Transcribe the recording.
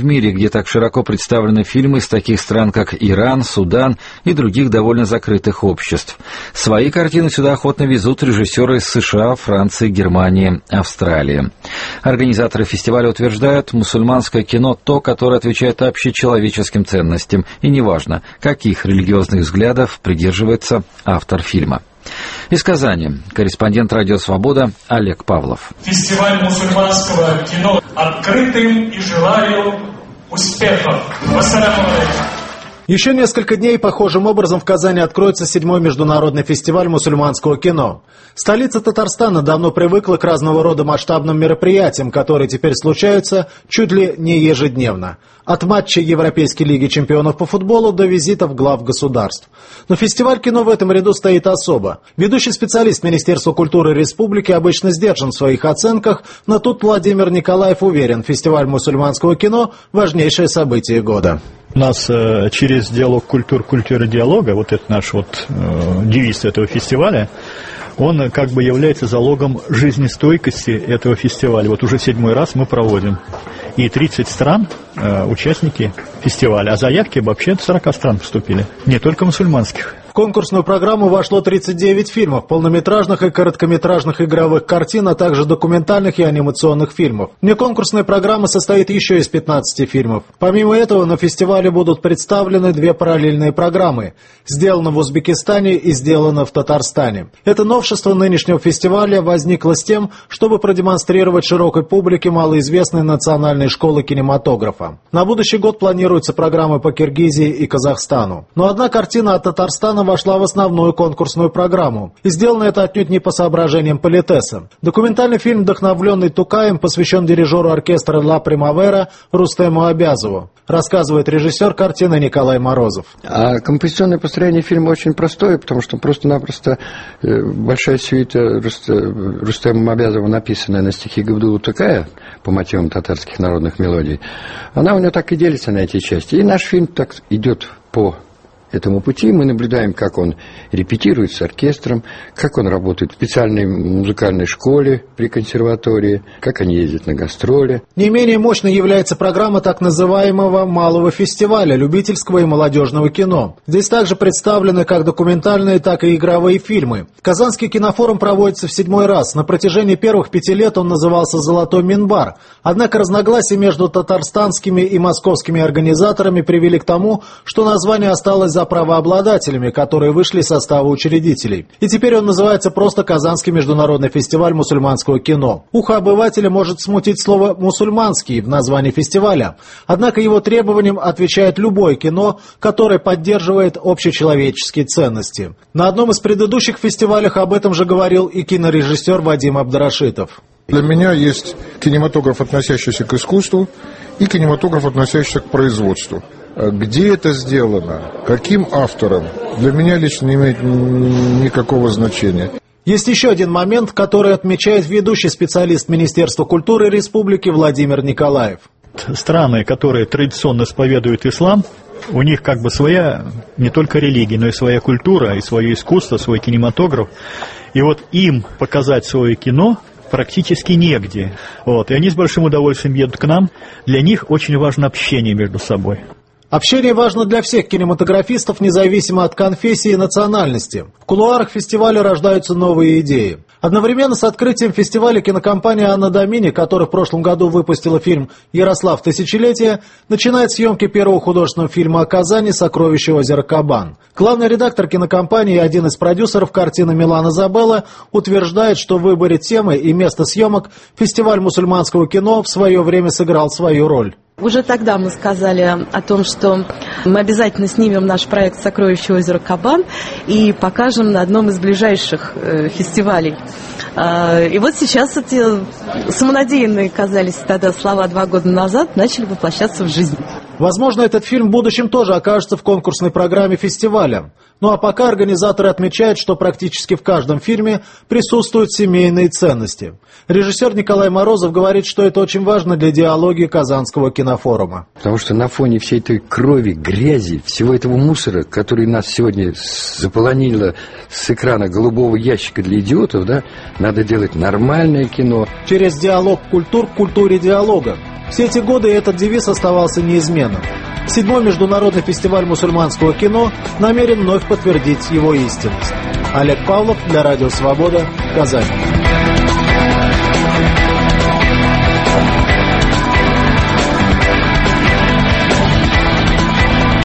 в мире, где так широко представлены фильмы из таких стран, как Иран, Судан и других довольно закрытых обществ. Свои картины сюда охотно везут режиссеры из США, Франции, Германии, Австралии. Организаторы фестиваля утверждают, мусульманское кино – то, которое отвечает общечеловеческим ценностям, и неважно, каких религиозных взглядов придерживается автор фильма. Из Казани корреспондент «Радио Свобода» Олег Павлов. Фестиваль мусульманского кино открытым и желаю успехов. Вассаляму алейкум. Еще несколько дней похожим образом в Казани откроется 7-й международный фестиваль мусульманского кино. Столица Татарстана давно привыкла к разного рода масштабным мероприятиям, которые теперь случаются чуть ли не ежедневно. От матчей Европейской лиги чемпионов по футболу до визитов глав государств. Но фестиваль кино в этом ряду стоит особо. Ведущий специалист Министерства культуры Республики обычно сдержан в своих оценках, но тут Владимир Николаев уверен, фестиваль мусульманского кино – важнейшее событие года. У нас через диалог культура диалога, вот это наш девиз этого фестиваля, он как бы является залогом жизнестойкости этого фестиваля. Вот уже 7-й раз мы проводим. И 30 стран участники фестиваля, а заявки вообще от 40 стран поступили, не только мусульманских. В конкурсную программу вошло 39 фильмов, полнометражных и короткометражных игровых картин, а также документальных и анимационных фильмов. Внеконкурсная программа состоит еще из 15 фильмов. Помимо этого, на фестивале будут представлены 2 параллельные программы «Сделано в Узбекистане» и «Сделано в Татарстане». Это новшество нынешнего фестиваля возникло с тем, чтобы продемонстрировать широкой публике малоизвестные национальные школы кинематографа. На будущий год планируются программы по Киргизии и Казахстану. Но одна картина от Татарстана вошла в основную конкурсную программу. И сделано это отнюдь не по соображениям политеса. Документальный фильм, вдохновленный Тукаем, посвящен дирижеру оркестра «Ла Примавера» Рустему Абязову. Рассказывает режиссер картины Николай Морозов. А композиционное построение фильма очень простое, потому что просто-напросто большая сюита Рустема Абязова, написанная на стихи Габдулла Тукая по мотивам татарских народных мелодий, она у него так и делится на эти части. И наш фильм так идет по этому пути. Мы наблюдаем, как он репетирует с оркестром, как он работает в специальной музыкальной школе при консерватории, как они ездят на гастроли. Не менее мощной является программа так называемого «Малого фестиваля» любительского и молодежного кино. Здесь также представлены как документальные, так и игровые фильмы. Казанский кинофорум проводится в 7-й раз. На протяжении первых 5 лет он назывался «Золотой Минбар». Однако разногласия между татарстанскими и московскими организаторами привели к тому, что название осталось за правообладателями, которые вышли из состава учредителей. И теперь он называется просто Казанский международный фестиваль мусульманского кино. Ухо обывателя может смутить слово «мусульманский» в названии фестиваля. Однако его требованиям отвечает любое кино, которое поддерживает общечеловеческие ценности. На одном из предыдущих фестивалей об этом же говорил и кинорежиссер Вадим Абдрашитов. Для меня есть кинематограф, относящийся к искусству, и кинематограф, относящийся к производству. Где это сделано, каким автором, для меня лично не имеет никакого значения. Есть еще один момент, который отмечает ведущий специалист Министерства культуры Республики Владимир Николаев. Страны, которые традиционно исповедуют ислам, у них как бы своя не только религия, но и своя культура, и свое искусство, свой кинематограф. И вот им показать свое кино практически негде. И они с большим удовольствием едут к нам. Для них очень важно общение между собой. Общение важно для всех кинематографистов, независимо от конфессии и национальности. В кулуарах фестиваля рождаются новые идеи. Одновременно с открытием фестиваля кинокомпания «Анна Домини», которая в прошлом году выпустила фильм «Ярослав. Тысячелетие», начинает съемки первого художественного фильма о Казани «Сокровище озера Кабан». Главный редактор кинокомпании и один из продюсеров картины Милана Забелла утверждает, что в выборе темы и места съемок фестиваль мусульманского кино в свое время сыграл свою роль. Уже тогда мы сказали о том, что мы обязательно снимем наш проект «Сокровище озера Кабан» и покажем на одном из ближайших фестивалей. И вот сейчас эти самонадеянные казались тогда слова 2 года назад начали воплощаться в жизнь. Возможно, этот фильм в будущем тоже окажется в конкурсной программе фестиваля. Ну а пока организаторы отмечают, что практически в каждом фильме присутствуют семейные ценности. Режиссер Николай Морозов говорит, что это очень важно для диалогии Казанского кинофорума. Потому что на фоне всей этой крови, грязи, всего этого мусора, который нас сегодня заполонило с экрана голубого ящика для идиотов, надо делать нормальное кино. Через диалог культур к культуре диалога. Все эти годы этот девиз оставался неизменным. 7-й международный фестиваль мусульманского кино намерен вновь подтвердить его истинность. Олег Павлов для Радио Свобода, Казань.